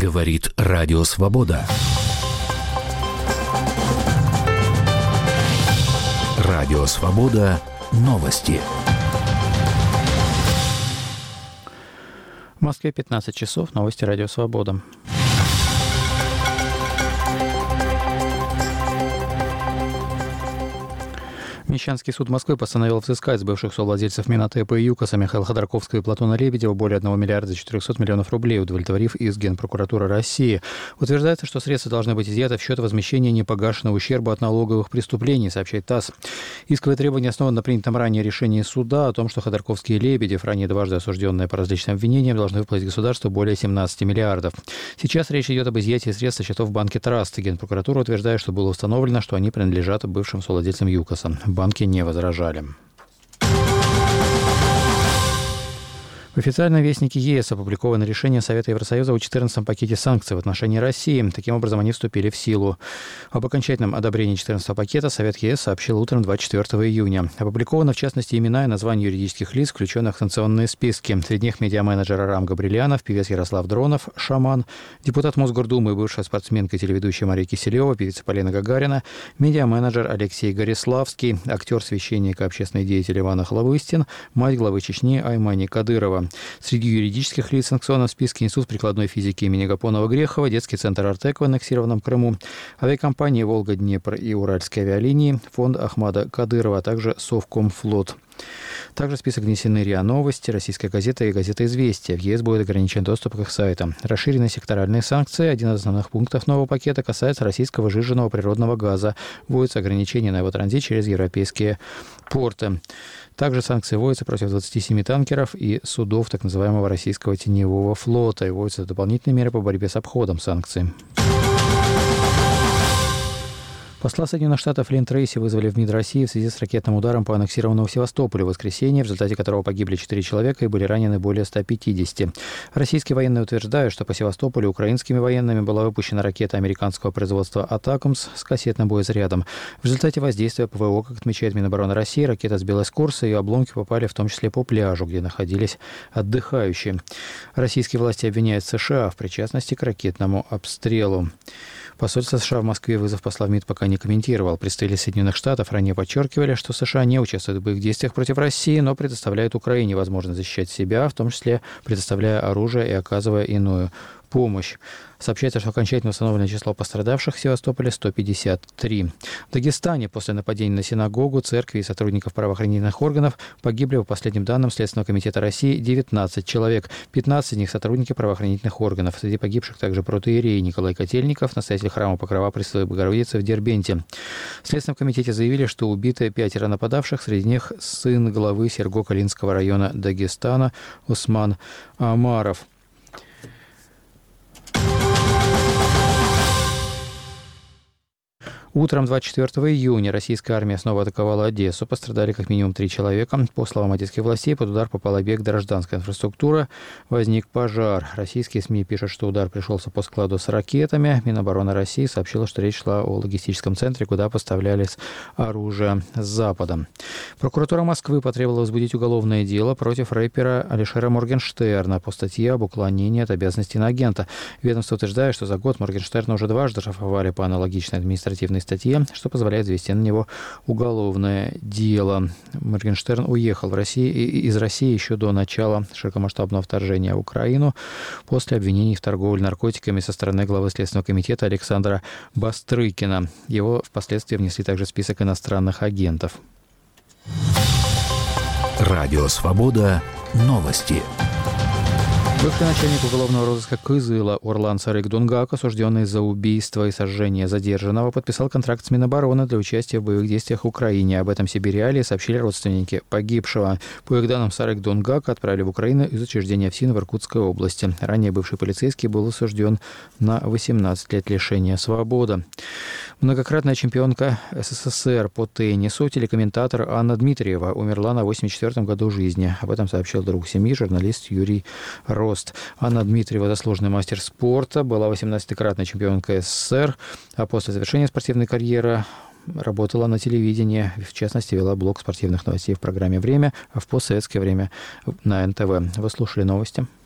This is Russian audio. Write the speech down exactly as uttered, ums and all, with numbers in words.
Говорит Радио Свобода. Радио Свобода. Новости. В Москве пятнадцать часов. Новости Радио Свобода. Мещанский суд Москвы постановил взыскать с бывших совладельцев Минотепа и ЮКОСа Михаила Ходорковского и Платона Лебедева более одного миллиарда четырехсот миллионов рублей, удовлетворив из Генпрокуратуры России. Утверждается, что средства должны быть изъяты в счет возмещения непогашенного ущерба от налоговых преступлений, сообщает ТАСС. Исковое требование основано на принятом ранее решении суда о том, что Ходорковский и Лебедев, ранее дважды осужденные по различным обвинениям, должны выплатить государству более семнадцати миллиардов. Сейчас речь идет об изъятии средств со счетов в банке Траст. Генпрокуратура утверждает, что было установлено, что они принадлежат бывшим совладельцам ЮКОСа. Банки не возражали. В официальном вестнике ЕС опубликовано решение Совета Евросоюза о четырнадцатом пакете санкций в отношении России. Таким образом, они вступили в силу. Об окончательном одобрении четырнадцатого пакета Совет ЕС сообщил утром двадцать четвёртого июня. Опубликовано, в частности, имена и названия юридических лиц, включенных в санкционные списки. Среди них медиаменеджер Арам Габрилянов, певец Ярослав Дронов, шаман, депутат Мосгордумы и бывшая спортсменка и телеведущая Мария Киселева, певица Полина Гагарина, медиаменеджер Алексей Гориславский, актер-священник и общественный деятель Иван Охлобыстин, мать главы Чечни Аймани Кадырова. Среди юридических лиц в санкционном списке Институт прикладной физики имени Гапонова-Грехова, детский центр «Артек» в аннексированном Крыму, авиакомпании «Волга», «Днепр» и «Уральские авиалинии», фонд Ахмада Кадырова, а также Совкомфлот. Также в список внесены РИА Новости, Российская газета и газета «Известия». В ЕС будет ограничен доступ к их сайтам. Расширены секторальные санкции. Один из основных пунктов нового пакета касается российского сжиженного природного газа. Вводятся ограничения на его транзит через европейские порты. Также санкции вводятся против двадцати семи танкеров и судов так называемого российского теневого флота. И вводятся дополнительные меры по борьбе с обходом санкций. Посла Соединенных Штатов Лин Трейси вызвали в МИД России в связи с ракетным ударом по аннексированному Севастополю в воскресенье, в результате которого погибли четыре человека и были ранены более ста пятидесяти. Российские военные утверждают, что по Севастополю украинскими военными была выпущена ракета американского производства «Атакамс» с кассетным боезарядом. В результате воздействия ПВО, как отмечает Минобороны России, ракета сбилась с курса, и обломки попали в том числе по пляжу, где находились отдыхающие. Российские власти обвиняют США в причастности к ракетному обстрелу. Посольство США в Москве вызов посла в МИД пока не комментировал. Представители Соединенных Штатов ранее подчеркивали, что США не участвуют в боевых действиях против России, но предоставляют Украине возможность защищать себя, в том числе предоставляя оружие и оказывая иную помощь. Сообщается, что окончательно установлено число пострадавших в Севастополе сто пятьдесят три. В Дагестане после нападений на синагогу, церкви и сотрудников правоохранительных органов погибли, по последним данным Следственного комитета России, девятнадцать человек. пятнадцать из них сотрудники правоохранительных органов. Среди погибших также протоиерей Николай Котельников, настоятель храма Покрова Пресвятой Богородицы в Дербенте. В Следственном комитете заявили, что убиты пятеро нападавших, среди них сын главы Серго-Калинского района Дагестана Усман Амаров. Утром двадцать четвёртого июня российская армия снова атаковала Одессу. Пострадали как минимум три человека. По словам одесских властей, под удар попал объект гражданской инфраструктуры. Возник пожар. Российские СМИ пишут, что удар пришелся по складу с ракетами. Минобороны России сообщила, что речь шла о логистическом центре, куда поставлялись оружие с Запада. Прокуратура Москвы потребовала возбудить уголовное дело против рэпера Алишера Моргенштерна по статье об уклонении от обязанностей иноагента. Ведомство утверждает, что за год Моргенштерна уже дважды штрафовали по аналогичной административной статье, что позволяет завести на него уголовное дело. Моргенштерн уехал в Россию, из России еще до начала широкомасштабного вторжения в Украину после обвинений в торговле наркотиками со стороны главы Следственного комитета Александра Бастрыкина. Его впоследствии внесли также в список иностранных агентов. Радио Свобода. Новости. Бывший начальник уголовного розыска Кызыла Орлан Сарык Дунгак, осужденный за убийство и сожжение задержанного, подписал контракт с Минобороны для участия в боевых действиях в Украине. Об этом себе реалии сообщили родственники погибшего. По их данным, Сарык Дунгака отправили в Украину из учреждения ФСИН в Иркутской области. Ранее бывший полицейский был осужден на восемнадцать лет лишения свободы. Многократная чемпионка СССР по теннису, телекомментатор Анна Дмитриева, умерла на восемьдесят четвёртом году жизни. Об этом сообщил друг семьи, журналист Юрий Рост. Анна Дмитриева, заслуженный мастер спорта, была восемнадцатикратной чемпионкой СССР, а после завершения спортивной карьеры работала на телевидении, в частности, вела блок спортивных новостей в программе «Время», а в постсоветское время на эн тэ вэ. Вы слушали новости.